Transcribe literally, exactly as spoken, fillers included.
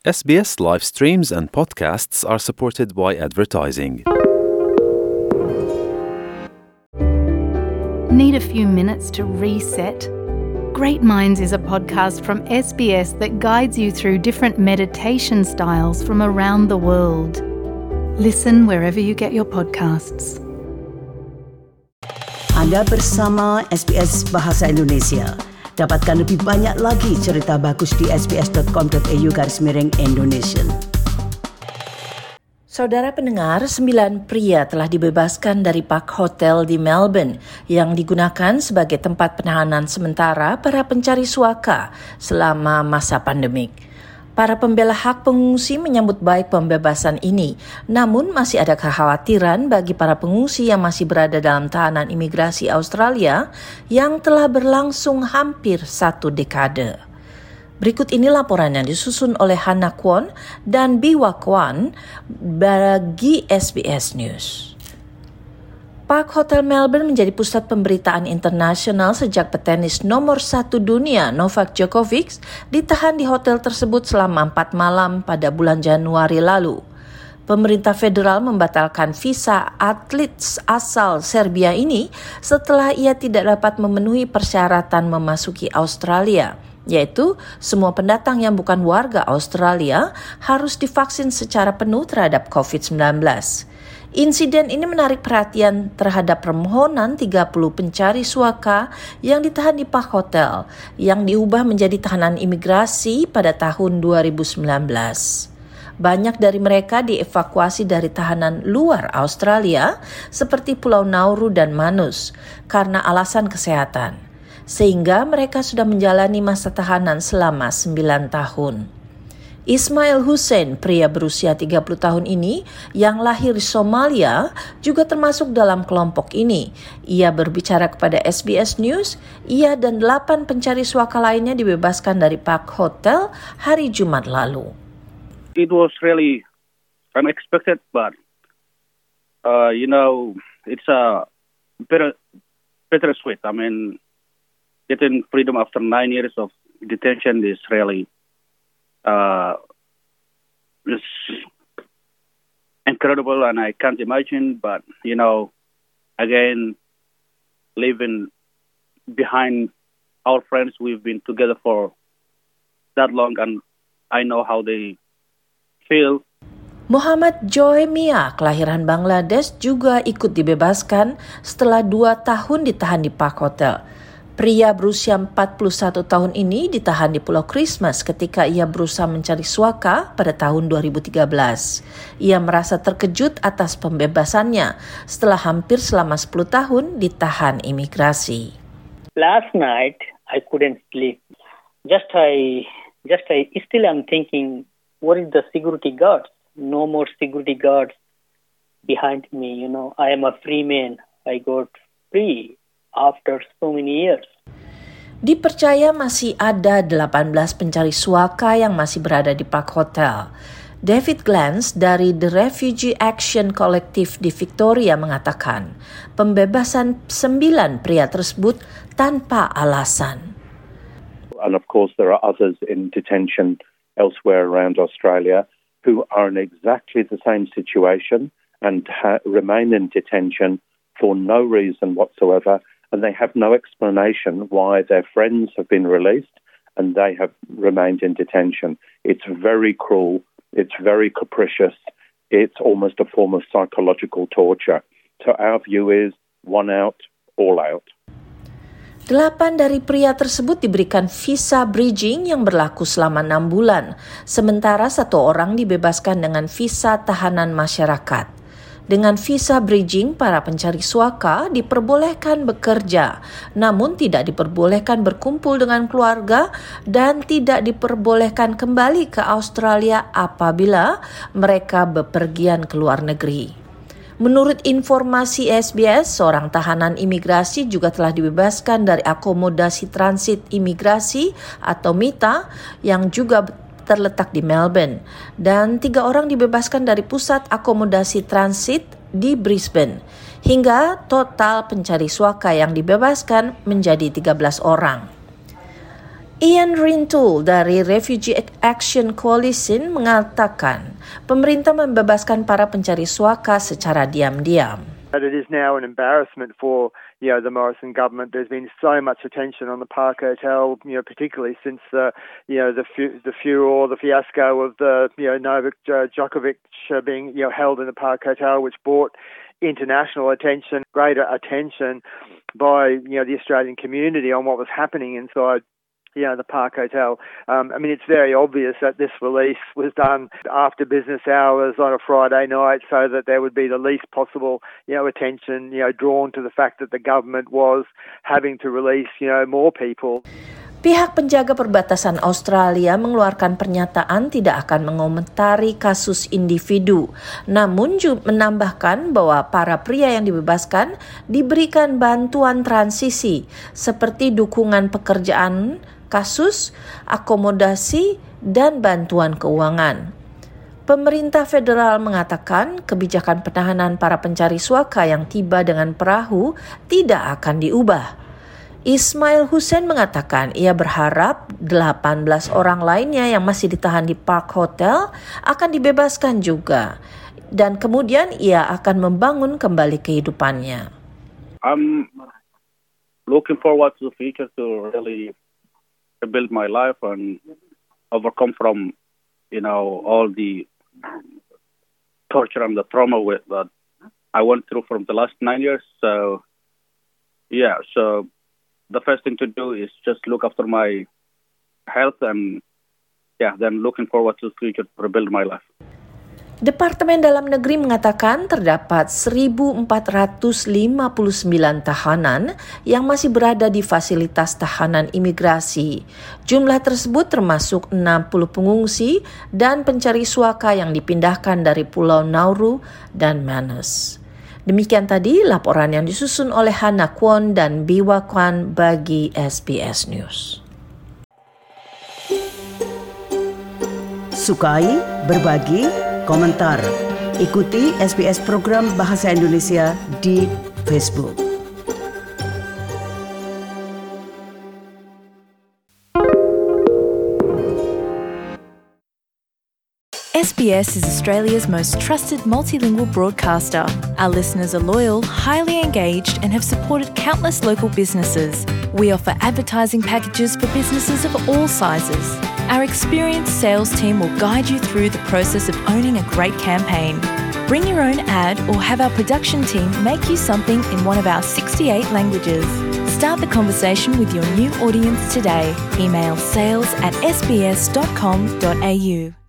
S B S live streams and podcasts are supported by advertising. Need a few minutes to reset? Great Minds is a podcast from S B S that guides you through different meditation styles from around the world. Listen wherever you get your podcasts. Anda bersama S B S Bahasa Indonesia. Dapatkan lebih banyak lagi cerita bagus di sbs.com.au garis miring Indonesian. Saudara pendengar, sembilan pria telah dibebaskan dari Park Hotel di Melbourne yang digunakan sebagai tempat penahanan sementara para pencari suaka selama masa pandemik. Para pembela hak pengungsi menyambut baik pembebasan ini, namun masih ada kekhawatiran bagi para pengungsi yang masih berada dalam tahanan imigrasi Australia yang telah berlangsung hampir satu dekade. Berikut ini laporan yang disusun oleh Hannah Kwon dan Biwa Kwan bagi S B S News. Park Hotel Melbourne menjadi pusat pemberitaan internasional sejak petenis nomor satu dunia Novak Djokovic ditahan di hotel tersebut selama empat malam pada bulan Januari lalu. Pemerintah federal membatalkan visa atlet asal Serbia ini setelah ia tidak dapat memenuhi persyaratan memasuki Australia, yaitu semua pendatang yang bukan warga Australia harus divaksin secara penuh terhadap covid sembilan belas. Insiden ini menarik perhatian terhadap permohonan tiga puluh pencari suaka yang ditahan di Park Hotel yang diubah menjadi tahanan imigrasi pada tahun dua ribu sembilan belas. Banyak dari mereka dievakuasi dari tahanan luar Australia seperti Pulau Nauru dan Manus karena alasan kesehatan, sehingga mereka sudah menjalani masa tahanan selama sembilan tahun. Ismail Hussein, pria berusia tiga puluh tahun ini yang lahir di Somalia, juga termasuk dalam kelompok ini. Ia berbicara kepada S B S News, ia dan delapan pencari suaka lainnya dibebaskan dari Park Hotel hari Jumat lalu. It was really unexpected, but uh, you know, it's a bitter, bittersweet. I mean, getting freedom after nine years of detention is really Uh, it's incredible, and I can't imagine. But you know, again, living behind our friends, we've been together for that long, and I know how they feel. Muhammad Joy Mia, kelahiran Bangladesh, juga ikut dibebaskan setelah dua tahun ditahan di Park Hotel. Pria berusia empat puluh satu tahun ini ditahan di Pulau Christmas ketika ia berusaha mencari suaka pada tahun dua ribu tiga belas. Ia merasa terkejut atas pembebasannya setelah hampir selama sepuluh tahun ditahan imigrasi. Last night I couldn't sleep. Just I just I still am thinking, what is the security guards? No more security guards behind me, you know. I am a free man. I got free after so many years. Dipercaya masih ada delapan belas pencari suaka yang masih berada di Park Hotel. David Glantz dari The Refugee Action Collective di Victoria mengatakan, pembebasan sembilan pria tersebut tanpa alasan. And of course there are others in detention elsewhere around Australia who are in exactly the same situation and ha- remain in detention for no reason whatsoever. And they have no explanation why their friends have been released and they have remained in detention. It's very cruel. It's very capricious. It's almost a form of psychological torture. So our view is one out, all out. Delapan dari pria tersebut diberikan visa bridging yang berlaku selama enam bulan, sementara satu orang dibebaskan dengan visa tahanan masyarakat. Dengan visa bridging, para pencari suaka diperbolehkan bekerja, namun tidak diperbolehkan berkumpul dengan keluarga dan tidak diperbolehkan kembali ke Australia apabila mereka bepergian ke luar negeri. Menurut informasi S B S, seorang tahanan imigrasi juga telah dibebaskan dari akomodasi transit imigrasi atau MITA yang juga terletak di Melbourne, dan tiga orang dibebaskan dari pusat akomodasi transit di Brisbane, hingga total pencari suaka yang dibebaskan menjadi tiga belas orang. Ian Rintoul dari Refugee Action Coalition mengatakan pemerintah membebaskan para pencari suaka secara diam-diam. It is now an embarrassment for, you know, the Morrison government. There's been so much attention on the Park Hotel, you know, particularly since the, you know, the fu- the furor, the fiasco of the, you know, Novak Djokovic being, you know, held in the Park Hotel, which brought international attention, greater attention by, you know, the Australian community on what was happening inside, you know, the Park Hotel. Um, I mean, it's very obvious that this release was done after business hours on a Friday night so that there would be the least possible, you know, attention, you know, drawn to the fact that the government was having to release, you know, more people. Pihak penjaga perbatasan Australia mengeluarkan pernyataan tidak akan mengomentari kasus individu, namun juga menambahkan bahwa para pria yang dibebaskan diberikan bantuan transisi seperti dukungan pekerjaan, kasus, akomodasi, dan bantuan keuangan. Pemerintah federal mengatakan kebijakan penahanan para pencari suaka yang tiba dengan perahu tidak akan diubah. Ismail Hussein mengatakan ia berharap delapan belas orang lainnya yang masih ditahan di Park Hotel akan dibebaskan juga, dan kemudian ia akan membangun kembali kehidupannya. I'm looking forward to the future to really rebuild my life and overcome from, you know, all the torture and the trauma with, that I went through from the last nine years. So, yeah, so the first thing to do is just look after my health and, yeah, then looking forward to the future to rebuild my life. Departemen Dalam Negeri mengatakan terdapat seribu empat ratus lima puluh sembilan tahanan yang masih berada di fasilitas tahanan imigrasi. Jumlah tersebut termasuk enam puluh pengungsi dan pencari suaka yang dipindahkan dari Pulau Nauru dan Manus. Demikian tadi laporan yang disusun oleh Hannah Kwon dan Biwa Kwan bagi S B S News. Sukai, berbagi, komentar. Ikuti S B S program Bahasa Indonesia di Facebook. S B S is Australia's most trusted multilingual broadcaster. Our listeners are loyal, highly engaged, and have supported countless local businesses. We offer advertising packages for businesses of all sizes. Our experienced sales team will guide you through the process of owning a great campaign. Bring your own ad or have our production team make you something in one of our sixty-eight languages. Start the conversation with your new audience today. Email sales at s b s dot com dot a u.